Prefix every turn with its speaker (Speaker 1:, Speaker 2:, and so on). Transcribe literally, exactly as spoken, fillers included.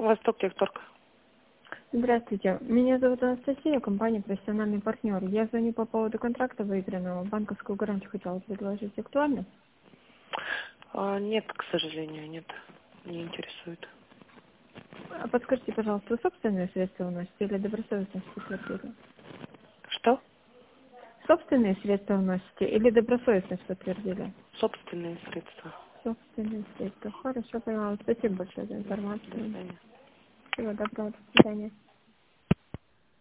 Speaker 1: Восток Техторг.
Speaker 2: Здравствуйте. Меня зовут Анастасия, компания «Профессиональный партнер». Я звоню по поводу контракта выигранного. Банковскую гарантию хотела предложить. Актуально?
Speaker 1: А, нет, к сожалению, нет. Не интересует.
Speaker 2: А подскажите, пожалуйста, вы собственные средства уносите или добросовестность подтвердили?
Speaker 1: Что?
Speaker 2: Собственные средства уносите или добросовестность подтвердили?
Speaker 1: Собственные средства.
Speaker 2: Собственные средства. Хорошо, поняла. Спасибо большое за
Speaker 1: До
Speaker 2: информацию.
Speaker 1: свидания.
Speaker 2: Всего доброго. До свидания.